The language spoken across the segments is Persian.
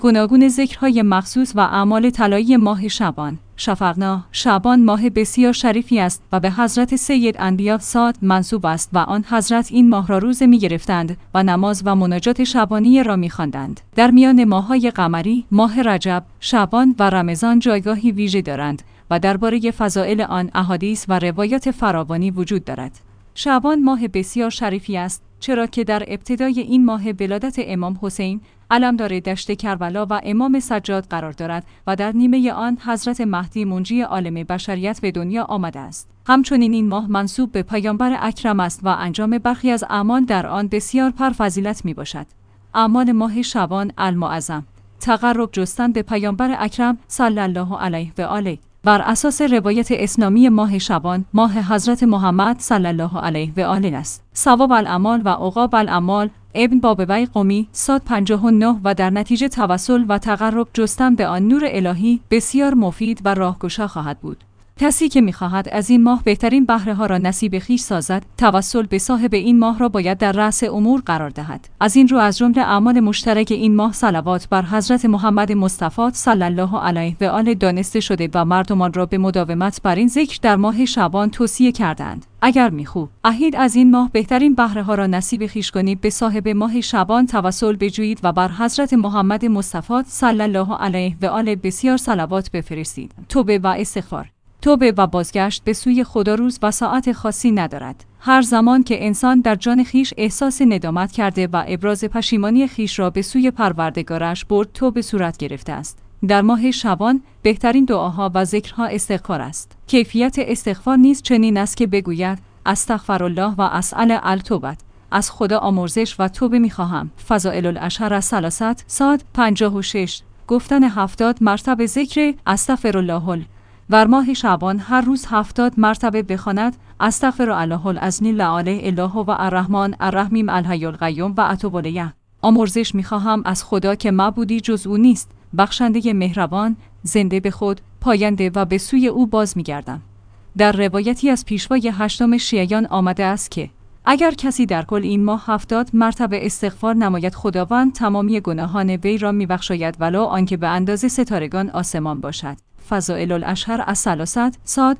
گوناگون ذکرهای مخصوص و اعمال طلایی ماه شعبان. شفقنا، شعبان ماه بسیار شریفی است و به حضرت سید انبیا صاد منسوب است و آن حضرت این ماه را روزه می گرفتند و نماز و مناجات شعبانی را می خواندند. در میان ماه‌های قمری، ماه رجب، شعبان و رمضان جایگاهی ویژه دارند و درباره فضائل آن احادیث و روایات فراوانی وجود دارد. شعبان ماه بسیار شریفی است، چرا که در ابتدای این ماه ولادت امام حسین علمدار دشت کربلا و امام سجاد قرار دارد و در نیمه آن حضرت مهدی منجی عالم بشریت به دنیا آمده است. همچنین این ماه منسوب به پیامبر اکرم است و انجام برخی از اعمال در آن بسیار پرفضیلت می باشد. اعمال ماه شعبان المعظم: تقرب جستن به پیامبر اکرم صلی الله علیه و آله. بر اساس روایت اسلامی ماه شعبان ماه حضرت محمد صلی الله علیه و آله است. ثواب الاعمال و عقاب الاعمال ابن بابوی قمی صاد 59 و در نتیجه توسل و تقرب جستن به آن نور الهی بسیار مفید و راهگشا خواهد بود. کسی که می‌خواهد از این ماه بهترین بهره‌ها را نصیب خویش سازد، توسل به صاحب این ماه را باید در رأس امور قرار دهد. از این رو از جمله اعمال مشترک این ماه صلوات بر حضرت محمد مصطفی صلی الله علیه و آله دانسته شده و مردمان را به مداومت بر این ذکر در ماه شعبان توصیه کردند. اگر می‌خواهید از این ماه بهترین بهره‌ها را نصیب خویش کنید، به صاحب ماه شعبان توسل بجویید و بر حضرت محمد مصطفی صلی الله علیه و آله بسیار صلوات بفرستید. توبه و استغفار. توبه و بازگشت به سوی خدا روز و ساعت خاصی ندارد. هر زمان که انسان در جان خیش احساس ندامت کرده و ابراز پشیمانی خیش را به سوی پروردگارش برد، توبه صورت گرفته است. در ماه شعبان بهترین دعاها و ذکرها استغفار است. کیفیت استغفار نیز چنین است که بگوید استغفرالله و اسأل التوبه. از خدا آمرزش و توبه می‌خواهم. فضائل الاشهر الثلاثه صاد 56. گفتن 70 مرتبه ذکر استغفرالله. در ماه شعبان هر روز 70 مرتبه بخواند استغفر الله العظیم لعاله اله و الرحمن الرحیم الحی القیوم و اتوب الیه. آمرزش می‌خواهم از خدا که معبودی جز او نیست، بخشنده مهربان، زنده به خود، پاینده و به سوی او باز می‌گردم. در روایتی از پیشوای هشتم شیعیان آمده است که اگر کسی در کل این ماه 70 مرتبه استغفار نماید، خداوند تمامی گناهان وی را می‌بخشاید ولو آنکه به اندازه ستارگان آسمان باشد. فضائل الاشهر الثلاثه صاد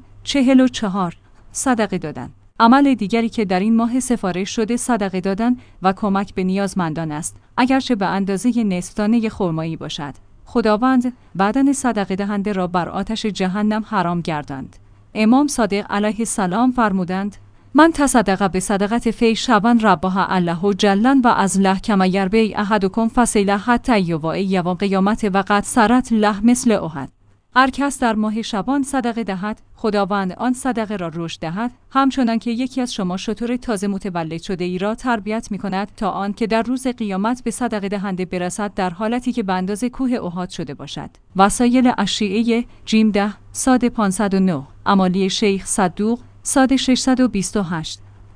44. صدقه دادن. عمل دیگری که در این ماه سفارش شده صدقه دادن و کمک به نیازمندان است، اگرچه به اندازه نصف دانه خرمایی باشد. خداوند بدن صدقه دهنده را بر آتش جهنم حرام گرداند. امام صادق علیه السلام فرمودند: من تصدق به صدقت فی شعبان ربها الله جلن و از له کما یربی احدکم فسیله حتی یوای یوم قیامت و قد سرت له مثل احد. هر کس در ماه شعبان صدقه دهد، خداوند آن صدقه را رشد دهد، همچنان که یکی از شما شتر تازه متولد شده ای را تربیت می کند تا آن که در روز قیامت به صدقه دهنده برسد در حالتی که به اندازه کوه احد شده باشد. وسایل الشیعه جیم 10 صاد 509. امالی شیخ صدوق صاد 628.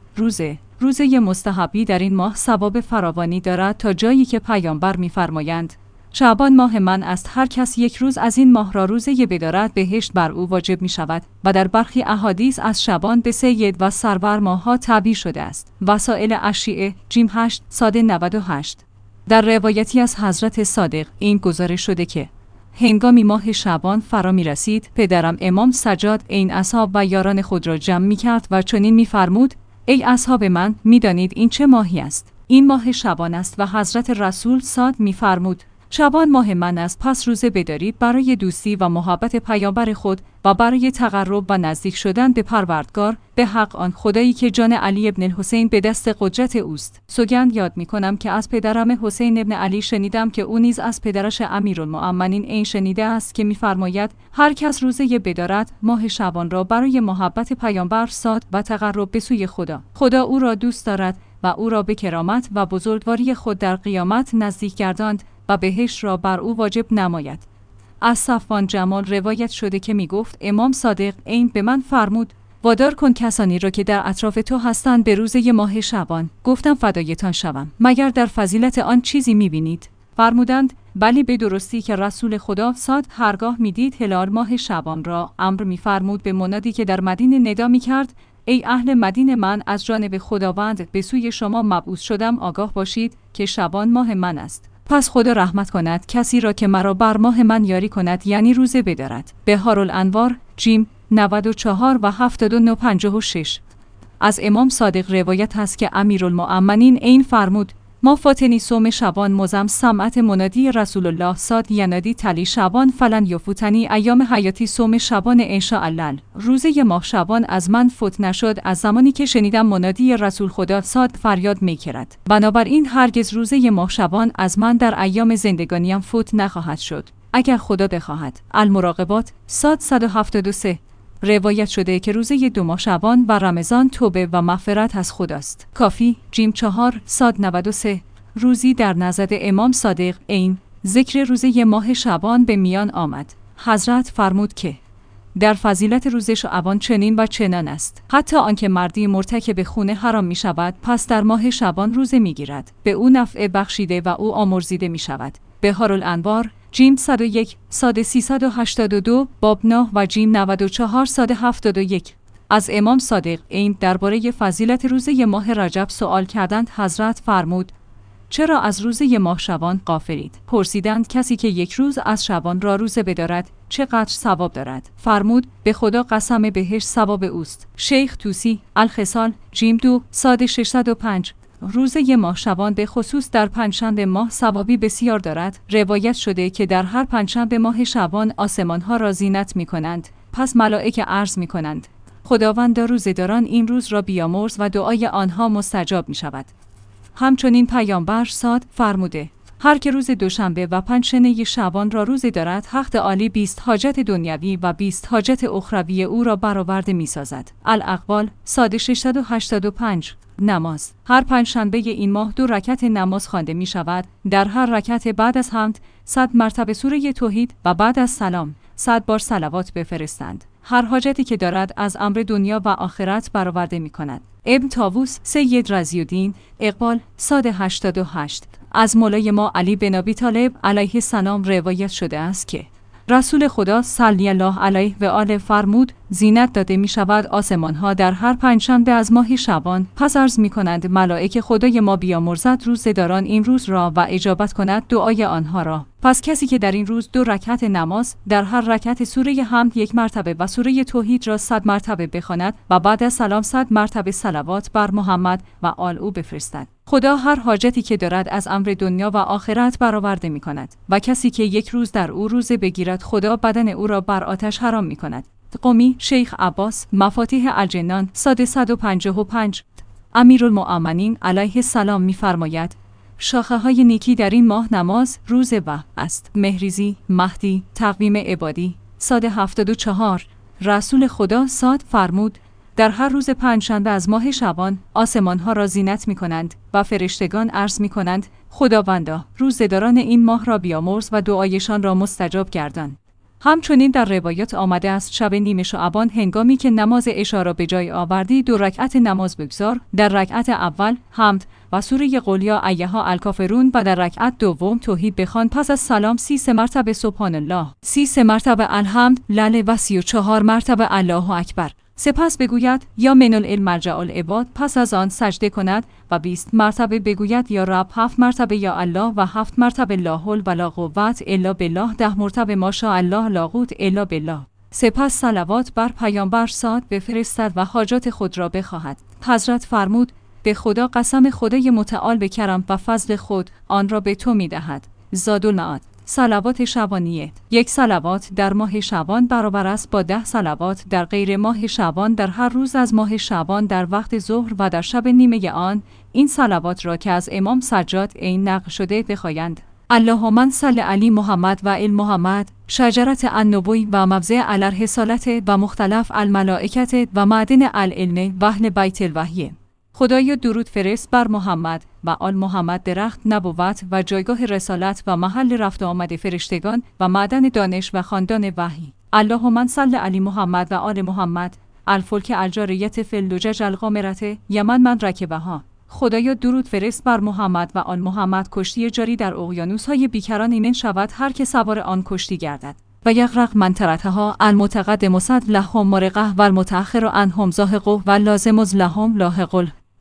روزه مستحبی در این ماه ثواب فراوانی دارد تا جایی که پیامبر می‌فرمایند شعبان ماه من است، هر کس یک روز از این ماه را روزه بدارد بهشت بر او واجب می شود و در برخی احادیث از شعبان به سید و سرور ماه‌ها تعبیر شده است. وسائل الشیعه جیم 8 صاد 98. در روایتی از حضرت صادق این گزارش شده که هنگامی ماه شعبان فرا می رسید، پدرم امام سجاد این اصحاب و یاران خود را جمع می کرد و چنین می فرمود: ای اصحاب من، می دانید این چه ماهی است؟ این ماه شعبان است. و حضرت رسول صاد می فرمود: شعبان ماه من است، پس روزه بدارید برای دوستی و محبت پیامبر خود و برای تقرب و نزدیک شدن به پروردگار، به حق آن خدایی که جان علی ابن الحسین به دست قدرت اوست. سوگند یاد می کنم که از پدرم حسین ابن علی شنیدم که او نیز از پدرش امیرالمؤمنین این شنیده است که می‌فرماید هر کس روزه بدارد ماه شعبان را برای محبت پیامبر صاد و تقرب به سوی خدا او را دوست دارد و او را به کرامت و بزرگواری خود در قیامت نزدیک گرداند و بهشت را بر او واجب نماید. از صفوان جمال روایت شده که می گفت امام صادق این به من فرمود: وادار کن کسانی را که در اطراف تو هستند به روزه ماه شعبان. گفتم فدایتان شوم، مگر در فضیلت آن چیزی می بینید؟ فرمودند بلی، به درستی که رسول خدا صاد هرگاه می دید هلال ماه شعبان را، امر می فرمود به منادی که در مدینه ندا می کرد: ای اهل مدینه، من از جانب خداوند به سوی شما مبعوث شدم، آگاه باشید که شعبان ماه من است. پس خدا رحمت کند کسی را که مرا بر ماه من یاری کند، یعنی روزه بدارد. بهارالانوار جیم 94 و 7956. از امام صادق روایت هست که امیرالمؤمنین این فرمود: ما فاتنی صوم شعبان مزم سمعت منادی رسول الله صاد ینادی تلی شعبان فلن یفوتنی ایام حیاتی صوم شعبان انشاءالله. روزه ماه شعبان از من فوت نشد از زمانی که شنیدم منادی رسول خدا صاد فریاد می‌کرد. بنابراین هرگز روزه ماه شعبان از من در ایام زندگانیم فوت نخواهد شد اگر خدا بخواهد. المراقبات صاد 173. روایت شده که روزه 2 ماه شعبان و رمضان توبه و مغفرت از خداست. کافی جیم 4 صاد 93. روزی در نزد امام صادق این ذکر روزه ماه شعبان به میان آمد. حضرت فرمود که در فضیلت روز شعبان چنین و چنان است، حتی آنکه مردی مرتکب خون حرام می شود پس در ماه شعبان روزه می گیرد، به او نفع بخشیده و او آمرزیده می شود. بهارالانوار جیم 101 صاد 382 باب 9 و جیم 94 صاد 71. از امام صادق این درباره فضیلت روزه ماه رجب سوال کردند. حضرت فرمود: چرا از روزه ماه شعبان غافلید؟ پرسیدند کسی که یک روز از شعبان را روزه بدارد چقدر ثواب دارد؟ فرمود: به خدا قسم بهشت ثواب اوست. شیخ توسی الخصال جیم 2 صاد 605. روزه ماه شعبان به خصوص در پنجشنبه ماه ثوابی بسیار دارد. روایت شده که در هر پنجشنبه ماه شعبان آسمان‌ها را زینت می‌کنند. پس ملائکه عرض می‌کنند: خداوند روزه‌داران این روز را بیامرز و دعای آنها مستجاب می‌شود. همچنین پیامبر صاد فرموده: هر که روز دوشنبه و پنجشنبه شعبان را روزه دارد، حق عالی 20 حاجت دنیوی و 20 حاجت اخروی او را برآورده می‌سازد. الاقوال صاد 685. نماز هر پنجشنبه این ماه 2 رکعت نماز خوانده می شود. در هر رکعت بعد از حمد 100 مرتبه سوره توحید و بعد از سلام 100 بار صلوات بفرستند. هر حاجتی که دارد از امر دنیا و آخرت برآورده می کند. ابن طاووس سید رضی الدین اقبال صاد 88. از مولای ما علی بن ابی طالب علیه السلام روایت شده است که رسول خدا صلی الله علیه و آله فرمود: زینت داده می شود آسمان ها در هر پنجشنبه از ماه شعبان. پس عرض می کنند ملائکه خدای ما بیامرزد روزه‌داران این روز را و اجابت کند دعای آنها را. پس کسی که در این روز 2 رکعت نماز در هر رکعت سوره حمد 1 مرتبه و سوره توحید را 100 مرتبه بخواند و بعد از سلام 100 مرتبه صلوات بر محمد و آل او بفرستد، خدا هر حاجتی که دارد از امر دنیا و آخرت برآورده می کند. و کسی که یک روز در او روزه بگیرد خدا بدن او را بر آتش حرام می کند. قمی شیخ عباس مفاتیح الجنان صاد 155. امیرالمؤمنین علیه السلام می فرماید: شاخه های نیکی در این ماه نماز، روزه و است. مهریزی مهدی تقویم عبادی صاد 74. رسول خدا صاد فرمود: در هر روز پنجشنبه از ماه شعبان آسمان ها را زینت می کنند و فرشتگان عرض می کنند: خداوندا روزه‌داران این ماه را بیامرز و دعایشان را مستجاب گردان. همچنین در روایات آمده است شب نیمه شعبان هنگامی که نماز عشا را به جای آوردی 2 رکعت نماز بگذار. در رکعت اول حمد و سوره قل یا ایها الکافرون و در رکعت دوم توحید بخوان. پس از سلام 33 مرتبه سبحان الله، 33 مرتبه الحمد لله و 34 مرتبه الله اکبر. سپس بگوید یا من العلم مرجع العباد. پس از آن سجده کند و 20 مرتبه بگوید یا رب، 7 مرتبه یا الله و 7 مرتبه لا حول ولا قوت الا بالله، 10 مرتبه ماشاء الله لا قوت الا بالله. سپس صلوات بر پیامبر صاد بفرستد و حاجات خود را بخواهد. حضرت فرمود: به خدا قسم خدای متعال به کرم و فضل خود آن را به تو می‌دهد. زادالمعاد صلوات شعبانیه. 1 صلوات در ماه شعبان برابر است با 10 صلوات در غیر ماه شعبان در هر روز از ماه شعبان در وقت ظهر و در شب نیمه آن. این صلوات را که از امام سجاد این نقل شده بخوایند: اللهم صل علی محمد و ال محمد، شجرت النبوی و مبزع الرسالت و مختلف الملائکت و معدن العلم و اهل بیت الوحی. خدایا درود فرست بر محمد و آل محمد، درخت نبوت و جایگاه رسالت و محل رفت و آمد فرشتگان و معدن دانش و خاندان وحی. اللهم صل علی محمد و آل محمد، الفلک الجاریت فی اللجج الغامرة یمن من رکبها. خدایا درود فرست بر محمد و آل محمد، کشتی جاری در اقیانوس‌های بیکران ایمن شود هر که سوار آن کشتی گردد. و یغرق من ترتها المتقدم صد لهم مرقه و المتأخر عنهم زاهق و لازم لهم لاحق.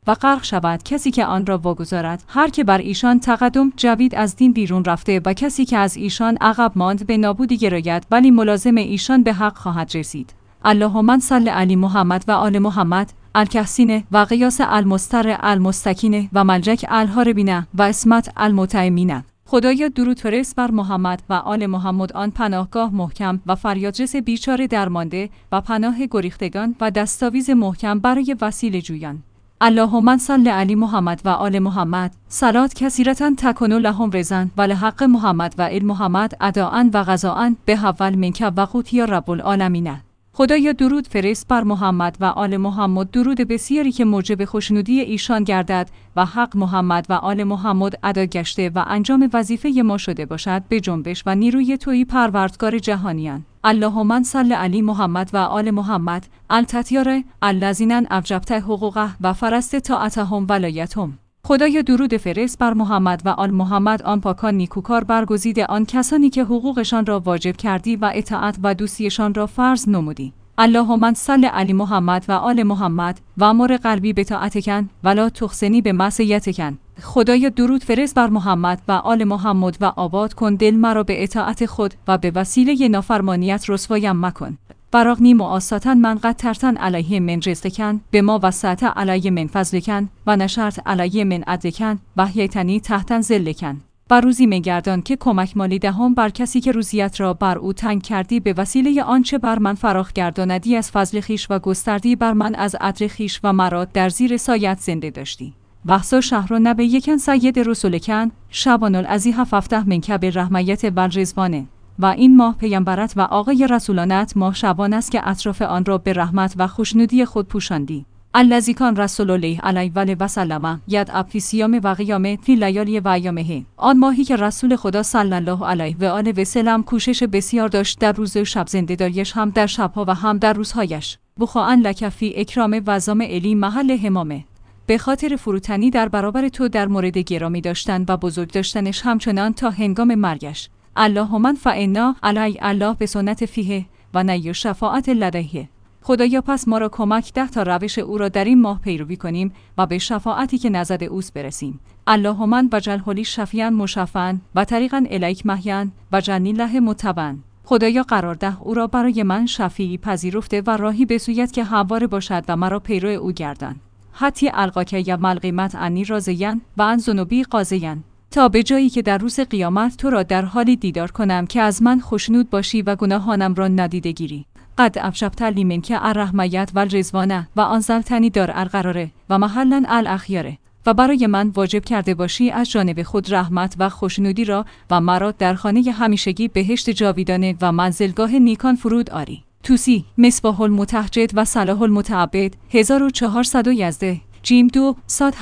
و غرق شود کسی که آن را واگذارد. هر که بر ایشان تقدم جوید از دین بیرون رفته و کسی که از ایشان عقب ماند به نابودی گراید، ولی ملازم ایشان به حق خواهد رسید. اللهم صل علی محمد و آل محمد، الکحسین و قیاس المستر المستکین و ملجک الهاربینه و اسمت المتیمینه. خدایا درود فرست بر محمد و آل محمد، آن پناهگاه محکم و فریادرس بیچاره درمانده و پناه گریختگان و دستاویز محکم برای وسیله جویان. اللهم صل علی محمد و آل محمد، صلات کثیرة تکن لهم رضا و لحق محمد و ال محمد اداء و قضاء به حول منک و قوت یا رب العالمین. خدایا درود فرست بر محمد و آل محمد، درود بسیاری که موجب خوشنودی ایشان گردد و حق محمد و آل محمد ادا گشته و انجام وظیفه ما شده باشد به جنبش و نیروی تویی پروردگار جهانیان. اللهم صل علی محمد و آل محمد، التطیار الذین اوجبت حقوقه و فرست طاعتهم ولایتهم. خدایا درود فرست بر محمد و آل محمد، آن پاکان نیکوکار برگزیده، آن کسانی که حقوقشان را واجب کردی و اطاعت و دوستیشان را فرض نمودی. اللهم صل علی محمد و آل محمد و امر قلبی به طاعتکن ولا تخزنی به معصیتکن. خدایا درود فرست بر محمد و آل محمد و آباد کن دل مرا به اطاعت خود و به وسیله نافرمانیت رسوایم مکن. فراغنی معاصاتا من قدرتن علیه من رزقکن به ما وسعت علیه من فضلکن و نشرت علیه من عدلکن و حییتنی تحتن ذلکن. و روزی میگردان که کمک مالی دهم بر کسی که روزیت را بر او تنگ کردی به وسیله آنچه بر من فراخ گرداندی از فضل خیش و گستردی بر من از عدل خیش و مرا در زیر سایت زنده داشتی. بحث شهر نبی یکن سید رسولکن شبان العزی هفته منک بالرحمیت و رضوانه. و این ماه پیامبرت و آقای رسولانت ماه شبان است که اطراف آن را به رحمت و خوشنودی خود پوشاندی. الذی کان رسول الله علیه و سلم یدعو فی صیام و قیام فی لیالی و ایامه. آن ماهی که رسول خدا صلی الله علیه و آله و سلم کوشش بسیار داشت در روز و شب زنده‌داریش، هم در شبها و هم در روزهایش. بخواان لک فی اکرام وزام الی محل همامه. به خاطر فروتنی در برابر تو در مورد گرامی داشتن و بزرگ داشتنش، همچنان تا هنگام مرگش. اللهم فانا علی الله به سنت فیه و نی شفاعت لدیه. خدایا پس ما را کمک ده تا روش او را در این ماه پیروی کنیم و به شفاعتی که نزد اوست برسیم. اللهم وجعله لی شفیعا مشفعا و طریقا الیک مهیا و جنی له متبعا. خدایا قرار ده او را برای من شفیعی پذیرفته و راهی به سویت که همواره باشد و مرا پیرو او گردان. حتی القاک یا ملقیمت انی رازیان و ان ذنوبی قاضیان. تا به جایی که در روز قیامت تو را در حالی دیدار کنم که از من خوشنود باشی و گناهانم را ندیده گیری. قد افشبت لی منک الرحمیت و الرضوانه و انزلتنی دار القراره و محلا الاخیاره. و برای من واجب کرده باشی از جانب خود رحمت و خوشنودی را و مرا در خانه همیشگی بهشت جاویدانه و منزلگاه نیکان فرود آری. توسی مصباح المتهجد و صلاح المتعبد 1400 یزده جیم 2 ساد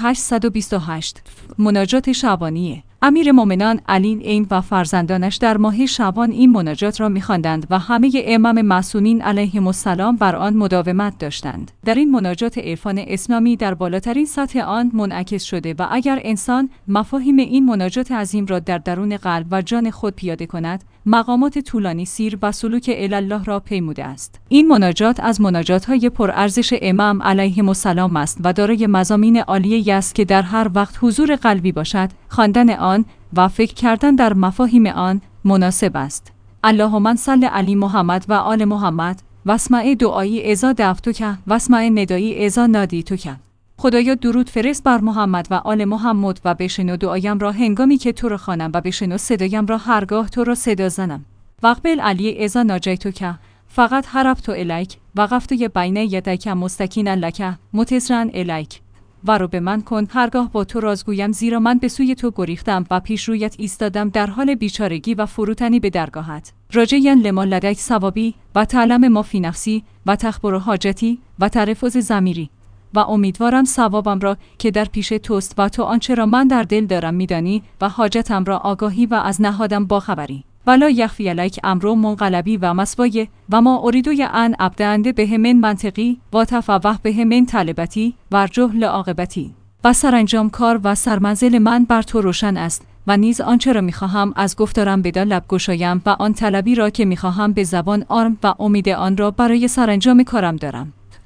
828. مناجات شعبانیه. امیر مومنان علی عین و فرزندانش در ماه شعبان این مناجات را می‌خواندند و همه ائمه معصومین علیهم السلام بر آن مداومت داشتند. در این مناجات عرفان اسلامی در بالاترین سطح آن منعکس شده و اگر انسان مفاهیم این مناجات عظیم را در درون قلب و جان خود پیاده کند، مقامات طولانی سیر و سلوک الی الله را پیموده است. این مناجات از مناجات‌های پرارزش امام علیهم السلام است و دارای مضامین عالیه است که در هر وقت حضور قلبی باشد، خواندن آن و فکر کردن در مفاهیم آن مناسب است. اللهم صل علی محمد و آل محمد و اسمع دعایی اذا دعوتک و اسمع ندایی اذا نادیتک. خدایا درود فرست بر محمد و آل محمد و بشنو دعایم را هنگامی که تو را خوانم و بشنو صدایم را هرگاه تو را صدا زنم. وقبل علی اذا ناجیتک فقط حربت الیک وقفت بین یدیک مستکینا لک متضرعا الیک. و رو به من کن هرگاه با تو رازگویم، زیرا من به سوی تو گریختم و پیش رویت ایستادم در حال بیچارگی و فروتنی به درگاهت. راجیا لما لدیک ثوابی و تعلم ما فی نفسی و تخبر حاجتی و ترفض ضمیری. و امیدوارم ثوابم را که در پیش توست و تو آنچه را من در دل دارم میدانی و حاجتم را آگاهی و از نهادم باخبری. ولا یخفی علیک امر منقلبی و مسوایه و ما اریدوی ان ابدانده به من منطقی و تفوه به من طلبتی و ارجح لعاقبتی. و سرانجام کار و سرمنزل من بر تو روشن است و نیز آنچه را میخواهم از گفتارم بدان لب گشایم و آن طلبی را که میخواهم به زبان آرم و امید آن را برای سرانجام کارم دارم.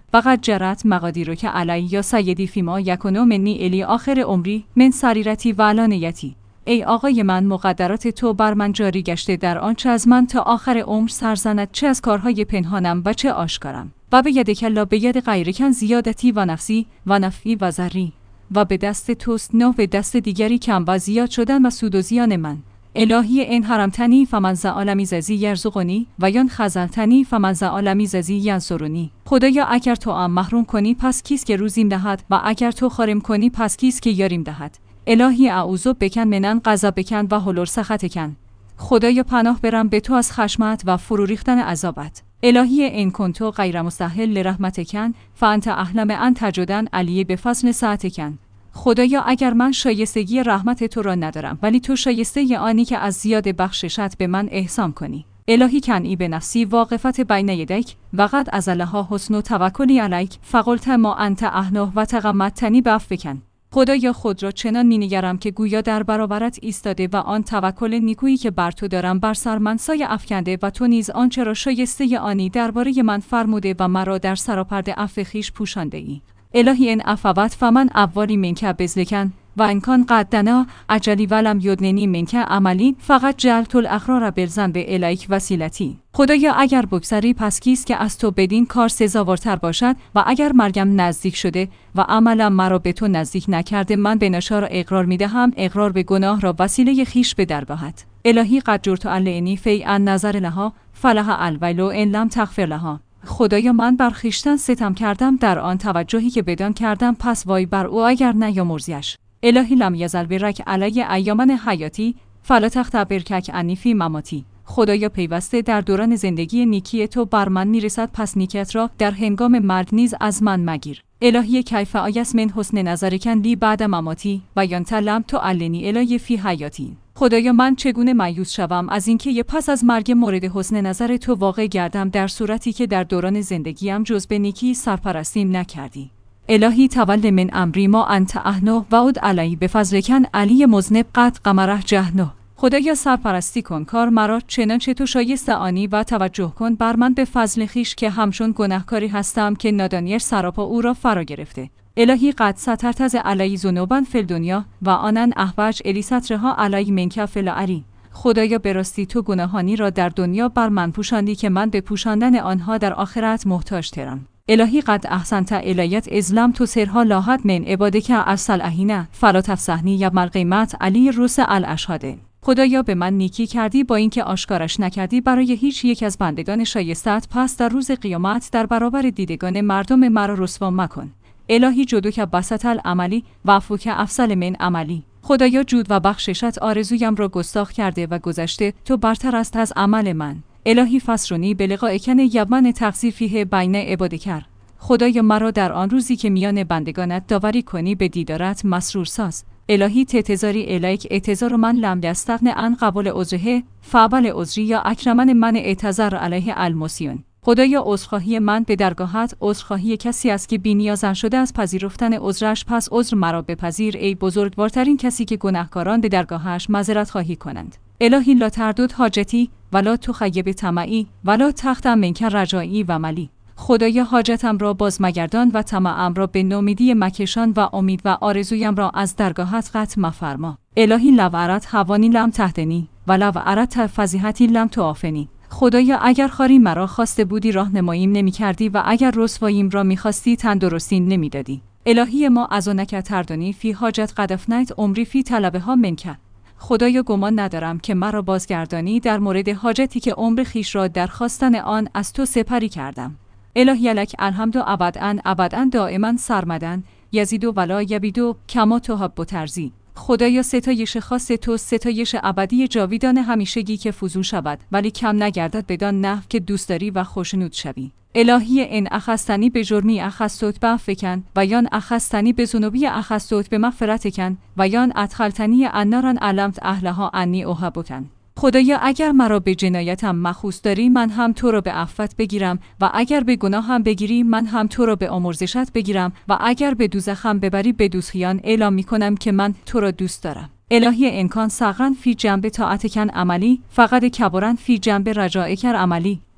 فقط جرت مقادیرک علی یا سیدی فیما یکونو منی الی آخر عمری من سریرتی و علانیتی. ای آقای من، مقدرات تو بر من جاری گشته در آنچه از من تا آخر عمر سرزند، چه از کارهای پنهانم و چه آشکارم. و به ید کلا به ید غیرکن زیادتی و نفسی و نفعی و ضری، و به دست توست نه به دست دیگری کم و زیاد شدن و سود و زیان من. الهی این حرمتنی فمن زعل میززی یرزقنی و یان خذلتنی فمن زعل میززی ینصرنی. خدایا اگر تو ام محروم کنی پس کیست که روزیم دهد، و اگر تو خارم کنی پس کیست که یاریم دهد. الهی اعوذ بکن منن غضبکن و حلول سخطکن. خدایا پناه برم به تو از خشمت و فرو ریختن عذابت. الهی این کنتو غیر مستحل لرحمتکن فانت احلم ان تجدن علی به فضل ساعتکن. خدایا اگر من شایستگی رحمت تو را ندارم، ولی تو شایسته آنی که از زیاد بخششت به من احسان کنی. الهی کنی به نفسی واقفت بین یدیک و قد ازلها حسن و توکلی علیک فقلت ما انت اهله و تغمدتنی بعفوکن. خدایا خود را چنان می‌نگرم که گویا در برابرت ایستاده و آن توکل نیکویی که بر تو دارم بر سر من سایه افکنده و تو نیز آنچه را شایسته آنی درباره من فرموده و مرا در سراپرده عفو خویش پوشانده ای. الهی این عفوت فمن اولی منک بزلکن و انکان قدنا اجلی ولم یدننی منک عملی فقط جلت الاقرار بالذنب الیک وسیلتی. خدایا اگر بگذری پس کیست که از تو بدین کار سزاوارتر باشد، و اگر مرگم نزدیک شده و عملم مرا به تو نزدیک نکرده، من به نشار اقرار میدهم اقرار به گناه را وسیله خیش به درگاهت. الهی قد جرت علیه فی ان نظر لها فلها الویل ان لم تغفر لها. خدایا من بر خویشتن ستم کردم در آن توجهی که بدان کردم، پس وای بر او اگر نیامرزیش. الهی لم یزل برک علی ایامن حیاتی فلا تختبر کک انی فی مماتی. خدایا پیوسته در دوران زندگی نیکی تو بر من میرسد، پس نیکیت را در هنگام مرگ نیز از من مگیر. الهی کیف آیس من حسن نظرکن لی بعد مماتی و ینتلم تو علنی الهی فی حیاتی. خدایا من چگونه مایوس شوم از اینکه پس از مرگ مورد حسن نظر تو واقع گردم، در صورتی که در دوران زندگیم جز به نیکی سرپرستیم نکردی. الهی تول من امری ما انت اهله و عد علی بفضلکن علی مذنب قد قمره جهنه. خدایا سرپرستی کن کار مرا چنانچه تو شایسته آنی و توجه کن بر من به فضل خویش که همچون گناهکاری هستم که نادانیش سراپا او را فرا گرفته. الهی قد سترت از علی ذنوبا فی الدنیا و آنن احوج الی سترها علی منک فی العری. خدایا به راستی تو گناهانی را در دنیا بر من پوشاندی که من به پوشاندن آنها در آخرت محتاج ترم. الهی قد احسنت الیت ازلم تو سرها لاحت من عبادک ارسل اهینه فلا تفسحنی یوم القیامت علی رؤوس الاشهاده. خدایا به من نیکی کردی با اینکه آشکارش نکردی برای هیچ یک از بندگان شایستت، پس در روز قیامت در برابر دیدگان مردم مرا رسوا مکن. الهی جودک بسط العملی و عفوک افضل من عملی. خدایا جود و بخششت آرزویم را گستاخ کرده و گذشته تو برتر است از عمل من. الهی فسرونی به لقائکن یومن تقصیر فیه بین عبادکر. خدایا مرا در آن روزی که میان بندگانت داوری کنی به دیدارت مسرور ساز. الهی تعتذاری الیک اعتذار من لم یستغن عن قبول عذره فابل عذری یا اکرمن من اعتذر علیه المسیون. خدایا عذرخواهی من به درگاهت عذرخواهی کسی است که بی‌نیازن شده از پذیرفتن عذرش، پس عذر مرا بپذیر ای بزرگوارترین کسی که گناهکاران به درگاهش معذرت خواهی کنند. الهی لا تردد حاجتی ولا تخیب طمعی ولا تخت منک رجایی و ملی. خدایا حاجتم را باز مگردان و طمعم را به نومیدی مکشان و امید و آرزویم را از درگاهت قطع مفرما. الهی لو اردت هوانی لم تهدنی ولو اردت فضیحتی لم تعافنی. خدایا اگر خاری مرا خواسته بودی راهنماییم نمی‌کردی و اگر رسواییم را می‌خواستی تندرستی نمی‌دادی. الهی ما از آنک تردانی فی حاجت قد افنیت عمری فی طلبها منک. خدایا گمان ندارم که مرا بازگردانی در مورد حاجتی که عمر خیش را در خواستن آن از تو سپری کردم. الهی لک الحمد ابدا دائما سرمدن یزید و ولا یبید کما تحب ترضی. خدایا ستایش خاص تو ستایش ابدی جاویدان همیشگی که فزون شود ولی کم نگردد بدان نحو که دوست داری و خوشنود شوی. الهی ان اخذتنی به جرمی اخذتک بعفوکن و یان اخذتنی به ذنوبی اخذتک به مغفرتکن و یان ادخلتنی النار علمت اهلها انی احبکن. خدایا اگر مرا به جنایتم مخوص داری من هم تو را به عفوت بگیرم و اگر به گناهم بگیری من هم تو را به آمرزشت بگیرم و اگر به دوزخم ببری به دوزخیان اعلام میکنم که من تو را دوست دارم. الهی امکان سغن فی جنب طاعتکن عملی فقط کبرن فی جنب رجائکر عملی.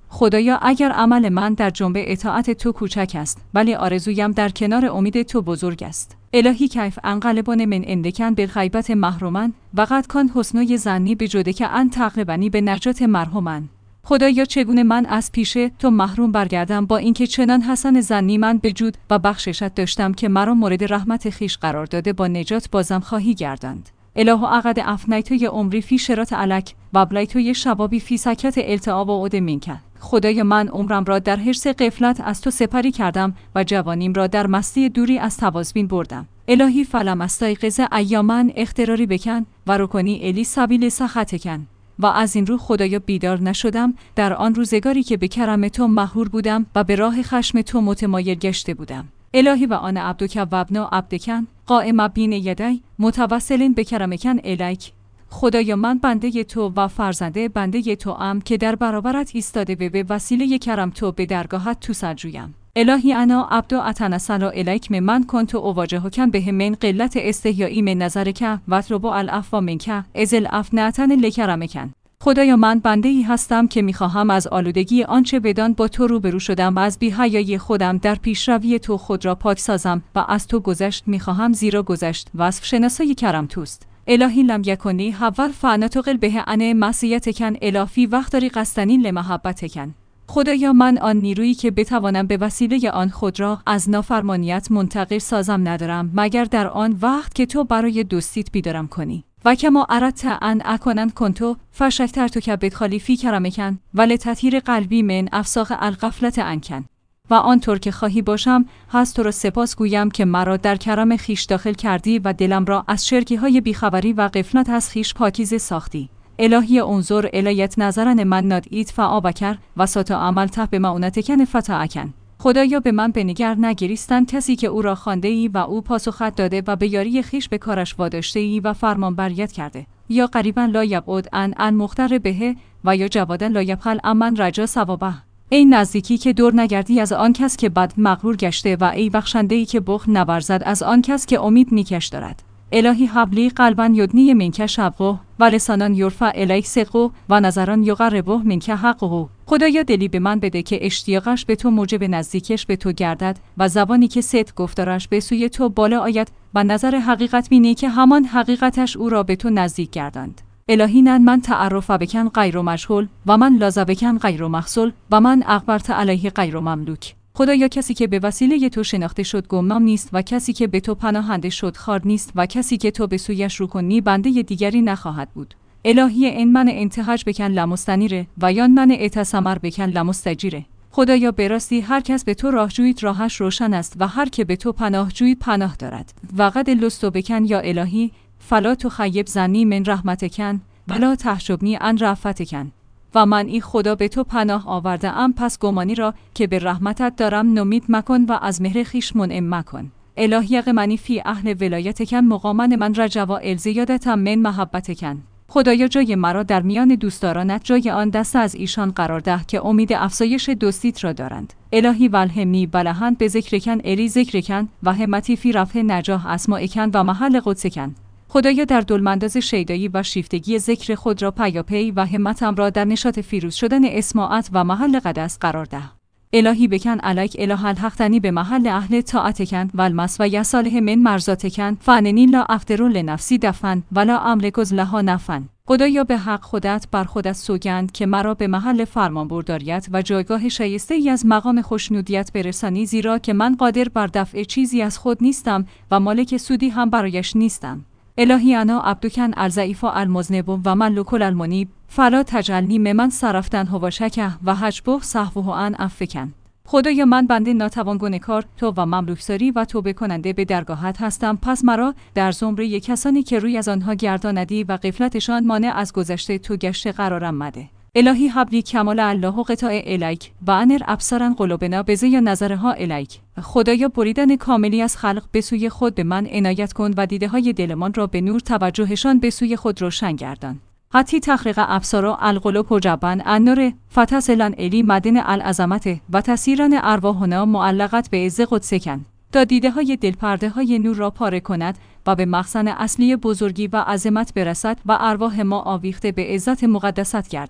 خدایا اگر عمل من در جنبه اطاعت تو کوچک است، ولی آرزویم در کنار امید تو بزرگ است. الهی کیف انقلبان من اندکن بالغیبت محرومن و قد کان حسنوی زنی به جودک ان تقربنی به نجات مرحومن. خدایا چگونه من از پیش تو محروم برگردم، با اینکه چنان حسن زنی من به جود و بخششت داشتم که مرا مورد رحمت خیش قرار داده با نجات بازم خواهی گرداند. اله عقد افنیتوی عمری فی شرات علک و ابلیتوی شبابی فی سکت التعاب و عود منکن. خدای من عمرم را در حرص غفلت از تو سپری کردم و جوانیم را در مستی دوری از توازبین بردم. الهی فلم استایقظ ایامن اختراری بکن و رکنی الی سبیل سخطکن. و از این رو خدایا بیدار نشدم در آن روزگاری که به کرم تو مغرور بودم و به راه خشم تو متمایل گشته بودم. الهی و آن عبدک و ابن عبدکن قائم بین یدی متوسلین به کرمکن الیک. خدایا من بنده تو و فرزنده بنده تو ام که در برابرت ایستاده به وسیله کرم تو به درگاهت تو سرجویم. الهی انا عبد اتنسل الیک من کنت اواجهکن به من قلت استحیایی من نظرک و اطلب العفو منک اذ الافنتن لکرمکن. خدایا من بنده ای هستم که میخواهم از آلودگی آنچه بدان با تو روبرو شدم و از بی‌حیایی خودم در پیشروی تو خود را پاک سازم و از تو گذشت میخواهم، زیرا گذشت وصف شناسای کرم توست. الهی لم یکنی حول فعنتقل به ان معصیتکن الافی وقتاری قصدنی لمحبتکن. خدایا من آن نیرویی که بتوانم به وسیله آن خود را از نافرمانیت منتقل سازم ندارم، مگر در آن وقت که تو برای دوستیت بیدارم کنی. و کما اردت ان اکنن کنتو فشکتر تو که بدخالی فی کرمکن ولی تطهیر قلبی من افساق الغفلت انکن. و آنطور که خواهی باشم هست تو را سپاس گویم که مرا در کرم خیش داخل کردی و دلم را از شرکی های بیخبری و غفلت از خیش پاکیزه ساختی. الهی انظر الیت نظرن من نادیت فآبکر و ساتا عمل ته به معونتکن فتاعکن. خدایا به من بنگر نگریستن کسی که او را خوانده ای و او پاسخت داده و به یاری خیش به کارش واداشته ای و فرمان بریت کرده. یا قریبا لا یبعد ان مختر به و یا جوادا لا یبخل امن رجا ثوابه. ای نزدیکی که دور نگردی از آن کس که بد مغرور گشته و ای بخشنده‌ای که بخل نورزد از آن کس که امید نیکش دارد. الهی حبلی قلبا یدنی منک شبقه و لسانان یرفع الیک صدقه و نظران یقربه منک حقه. خدایا دلی به من بده که اشتیاقش به تو موجب نزدیکش به تو گردد و زبانی که صدق گفتارش به سوی تو بالا آید و نظر حقیقت بینی که همان حقیقتش او را به تو نزدیک گرداند. الهی نن من تعرف بکن غیر مجهول و من لاذ بکن غیر محصول و من اقبرت علیه غیر مملوک. خدایا کسی که به وسیله تو شناخته شد گمنام نیست و کسی که به تو پناهنده شد خار نیست و کسی که تو به سویش رو کنی بنده دیگری نخواهد بود. الهی این من انتهاج بکن لمستنیره و یان من اعتصمر بکن لمستجیره. خدایا به راستی هر کس به تو راه جوید راهش روشن است و هر که به تو پناه جوید پناه دارد. و قد لستو بکن یا الهی فلا تخیب ظنی من رحمتکن ولا تحجبنی عن رأفتکن. و من ای خدا به تو پناه آورده ام، پس گمانی را که به رحمتت دارم نومید مکن و از مهر خویش منعم مکن. الهی اغمنی فی اهل ولایتکن مقامن من رجوا الزیادت من محبتکن. خدایا جای مرا در میان دوستدارانت جای آن دست از ایشان قرار ده که امید افزایش دوستیت را دارند. الهی والهمنی بلهن به ذکرکن الی ذکرکن و همتی فی رفع نجاح اسماءکن و محل قدسکن. خدایا در دلمنداز شیدایی و شیفتگی ذکر خود را پیاپی و همتم را در نشاط فیروز شدن اسماعت و محل قدس قرار ده. الهی بکن علیک اله الحقتنی به محل اهل طاعتکن و المس و یصالح من مرضاتکن فاننی لا افدر لنفسی دفن ولا املک لها نفن. خدایا به حق خودت بر خودت سوگند که مرا به محل فرمانبرداریت و جایگاه شایسته ای از مقام خوشنودیت برسانی، زیرا که من قادر بر دفع چیزی از خود نیستم و مالک سودی هم برایش نیستم. الهی انا عبدکن الضعیف المذنب و ملک المنیب فلا تجعلنی ممن صرفتن هواشکه و حجبه صحوه عن عفوکن. خدایا من بنده ناتوان گنه‌کار تو و مملوک‌ساری و توبه کننده به درگاهت هستم، پس مرا در زمره کسانی که روی از آنها گرداندی و غفلتشان مانع از گذشته تو گشته قرارم مده. الهی حبلی کمال الله و قطاع الیک و انر ابصارن قلوبنا بزی یا نظرها الیک. خدایا بریدن کاملی از خلق به سوی خود به من عنایت کن و دیده های دلمان را به نور توجهشان به سوی خود روشن گردان. حتی تخریق ابصار القلوب و جبن النور فتسلن الی مدن العظمت و تسیرن ارواحنا معلقت به عز قدسکن. تا دیده های دلپرده های نور را پاره کند و به مخزن اصلی بزرگی و عظمت برسد و ارواح ما آویخته به عزت مقدست گردد.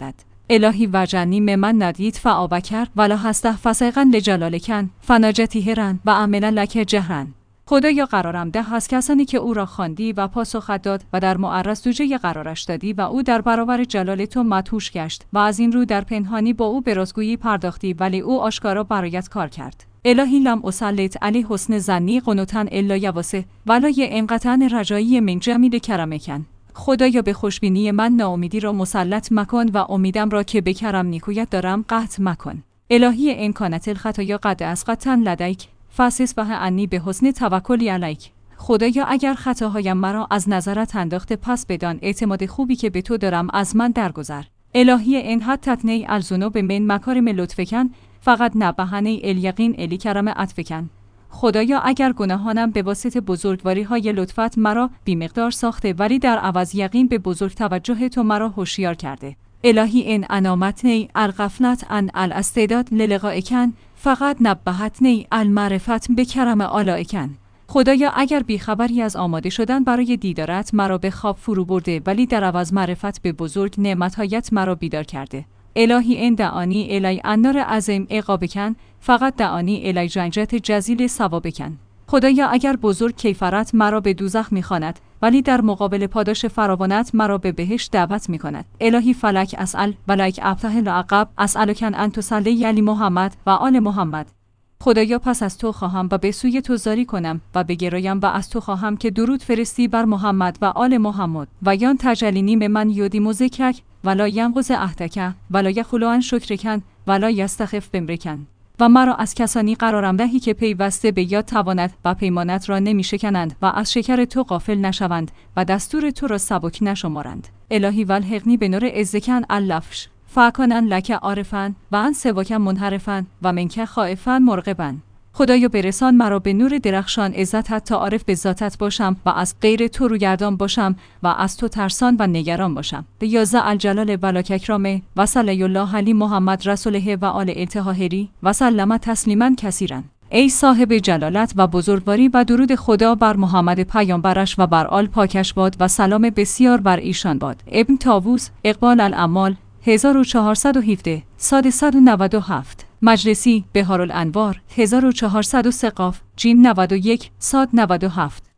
الهی وجنی ممن ندید فآبکر ولا هسته فسیقا لجلالکن فناجتی هرن و عملا لک جهرن. خدایا قرارم ده از کسانی که او را خواندی و پاسخ داد و در معرض زوجه قرارش دادی و او در برابر جلال تو مدهوش گشت و از این رو در پنهانی با او به رازگویی پرداختی ولی او آشکارا برایت کار کرد. الهی لم اسلط علی حسن ظنی قنوتن الا یواسه ولای انقطعن رجایی من جمیل کرمکن. خدایا به خوشبینی من ناامیدی را مسلط مکن و امیدم را که به کرم نیکویت دارم قطع مکن. الهی ان کانت الخطایا قد اسقطن لدیک فاصبح عنی به حسن توکلی علیک. خدایا اگر خطاهایم مرا از نظرت انداخته پس بدان اعتماد خوبی که به تو دارم از من درگذر. الهی ان حتتنی الذنوب من مکارم لطفکن فقط نبهنی الیقین الی کرم عطفکن. خدایا اگر گناهانم به واسطه بزرگواری‌های لطفت مرا بی‌مقدار ساخته ولی در عوض یقین به بزرگ توجه تو مرا هوشیار کرده. الهی ان انامتنی الغفلت عن الاستعداد للقائکن فقط نبهتنی المعرفت به کرم آلائکن. خدایا اگر بیخبری از آماده شدن برای دیدارت مرا به خواب فرو برده ولی در عوض معرفت به بزرگ نعمت‌هایت مرا بیدار کرده. الهی ان دعانی الی النار عظیم عقابکن فقط دعانی الی جنجت جزیل ثوابکن. خدایا اگر بزرگ کیفرت مرا به دوزخ می‌خواند ولی در مقابل پاداش فراوانت مرا به بهشت دعوت می‌کند. الهی فلک اسأل ولک ابتح العقب اسألکن ان تصلی علی محمد و آل محمد. خدایا پس از تو خواهم و به سوی تو زاری کنم و بگرایم و از تو خواهم که درود فرستی بر محمد و آل محمد و یان تجلینی من یودیم ذکرک ولا ینقض عهدک ولا یخلو عن شکرکن ولا یستخف بمرکن. و مرا از کسانی قرارم دهی که پیوسته به یاد تواند و پیمانت را نمی شکنند و از شکر تو غافل نشوند و دستور تو را سبک نشمارند. الهی والحقنی به نور عزکن اللفش فاکنن لک عارفن و ان سواک منحرفن و منک خائفن مرغبن. خدایا برسان مرا به نور درخشان عزتت تا عارف به ذاتت باشم و از غیر تو روگردان باشم و از تو ترسان و نگران باشم. به یازه الجلال ولاک اکرامه و صلی الله علی محمد رسوله و آل الطاهری و سلم تسلیما کثیرا. ای صاحب جلالت و بزرگواری و درود خدا بر محمد پیامبرش و بر آل پاکش باد و سلام بسیار بر ایشان باد. ابن طاووس اقبال الاعمال 1417 صاد 197 مجلسی بهارالانوار 1403 قاف جیم 91 صاد 97